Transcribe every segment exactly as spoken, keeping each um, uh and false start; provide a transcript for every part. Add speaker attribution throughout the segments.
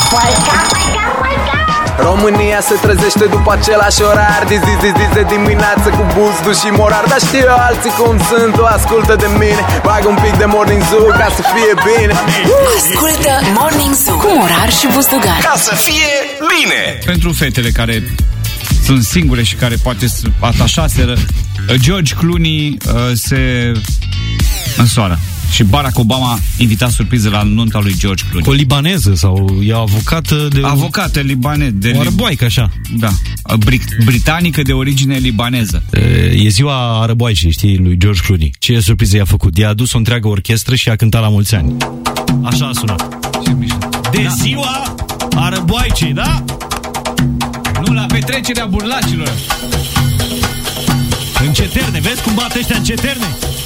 Speaker 1: România se trezește după același orar, zi, zi, zi, zi de dimineață cu buzdu și morar. Dar știu eu alții cum sunt, o ascultă de mine. Bag un pic de Morning Zoo ca să fie bine.
Speaker 2: Ascultă Morning Zoo cu Morar și Buzdugan,
Speaker 3: ca să fie bine.
Speaker 4: Pentru fetele care sunt singure și care poate atașaseră, George Clooney uh, se însoară. Și Barack Obama invita surpriză la nunta lui George Clooney.
Speaker 5: O libaneză sau e avocată de...
Speaker 4: Avocată libaneză. De
Speaker 5: o arăboaică, așa.
Speaker 4: Da. Brit- britanică de origine libaneză.
Speaker 5: E ziua arăboaicii, știi, lui George Clooney. Ce surpriză i-a făcut? I-a adus o întreagă orchestră și a cântat la mulți ani. Așa a sunat. De da. Ziua arăboaicii, da?
Speaker 4: Nu, la petrecerea burlacilor.
Speaker 5: În ceterne, vezi cum bat ăștia în ceterne?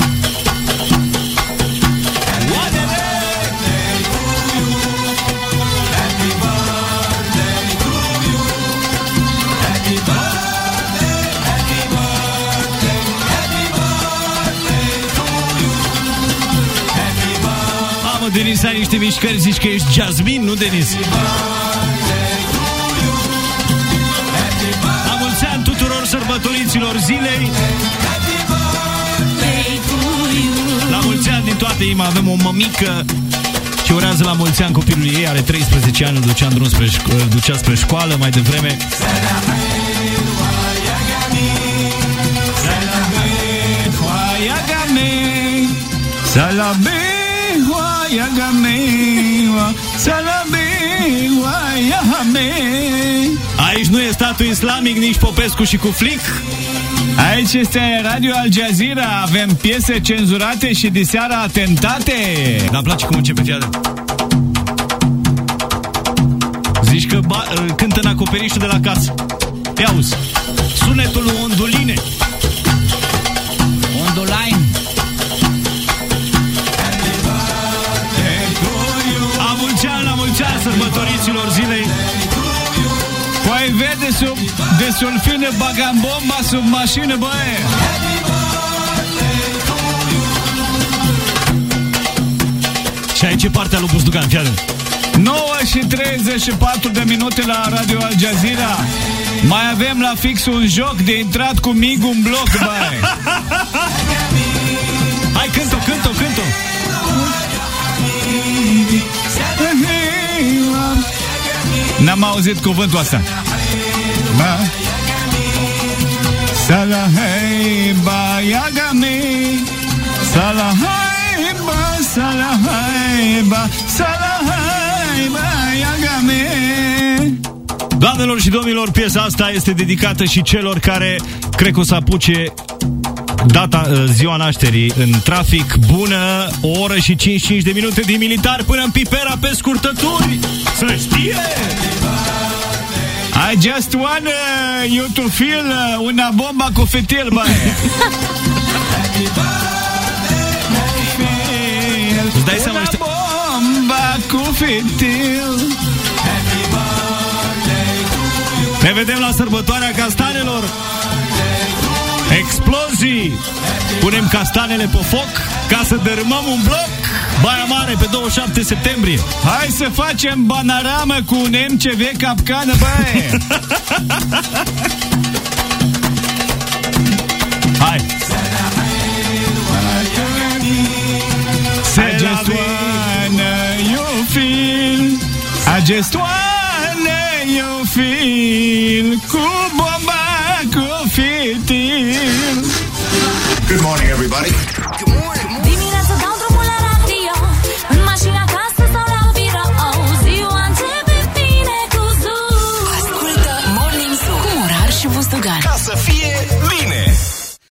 Speaker 5: Denis, ai niște mișcări, zici că ești Jasmine, nu Denis? La mulți ani tuturor sărbătoriților zilei. La mulți ani din toată inima. Avem o mămică ce urează la mulți ani copilului ei. Are treisprezece ani, îl ducea în drum spre, șco- ducea spre școală mai devreme. Salabe Aici nu e statul islamic, nici Popescu și cu flic. Aici este Radio Al Jazeera. Avem piese cenzurate și diseară atentate. Dar-mi place cum începe, fiadă. Zici că ba- cântă în acoperișul de la casă. Ia auzi, sunetul lui Onduline. Ondulain. Sărbătoriților zilei. Păi vede sub de sulfine bagam bomba sub mașină, băie. Și aici e partea lui Buzdugan, fiadă. nouă și treizeci și patru de minute la Radio Al Jazeera. Mai avem la fix un joc de intrat cu mig un bloc, băie. Hai, cânt-o, cânt-o, cânt-o. N-am auzit cuvântul ăsta. Ba Salahaiba Yagami Salahaiba Salahaiba Salahaiba Yagami. Doamnelor și domnilor, piesa asta este dedicată și celor care cred că o să apuce data, ziua nașterii în trafic. Bună, o oră și cincizeci și cinci de minute din Militar până în Pipera pe scurtături. Să știe! I just want uh, you to feel uh, una bomba cu fetil, băi. Îți dai seama, una bomba cu fetil. Ne vedem la sărbătoarea castanelor. Explozii. Punem castanele pe foc ca să dărâmăm un bloc. Baia Mare pe douăzeci și șapte septembrie. Hai să facem banaramă cu un M C V capcană, băie. Hai. I just wanna you feel I just wanna you feel cu bomba cu fitil.
Speaker 3: Good morning, everybody. Good morning.